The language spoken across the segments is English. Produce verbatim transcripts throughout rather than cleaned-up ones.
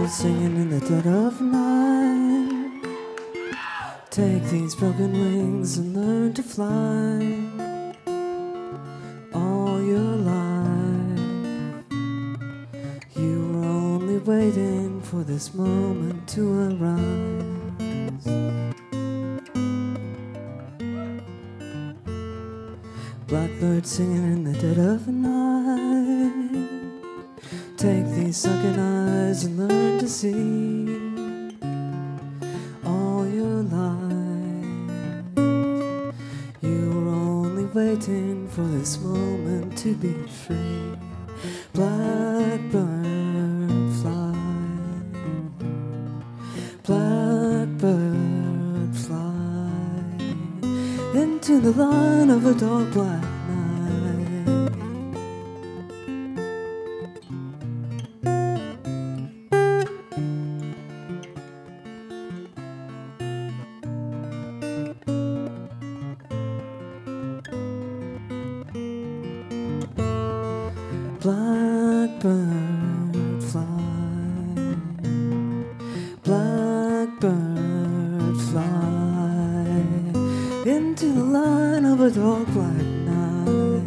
Blackbirds singing in the dead of night. Take these broken wings and learn to fly. All your life you were only waiting for this moment to arise. Blackbird singing in the dead of night. Take these sunken eyes and learn to see. All your life you were only waiting for this moment to be free. Blackbird fly, blackbird fly into the line of a dark black night. Blackbird fly, blackbird fly into the line of a dark black night.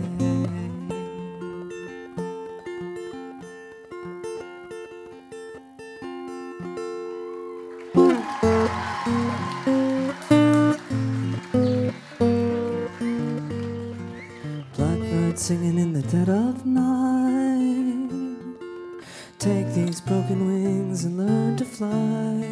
Blackbird singing in the dead of night. Take these broken wings and learn to fly.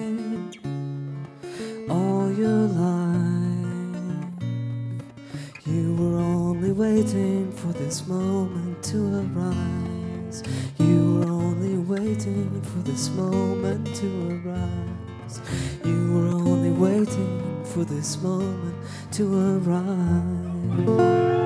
All your life you were only waiting for this moment to arise. You were only waiting for this moment to arise. You were only waiting for this moment to arise.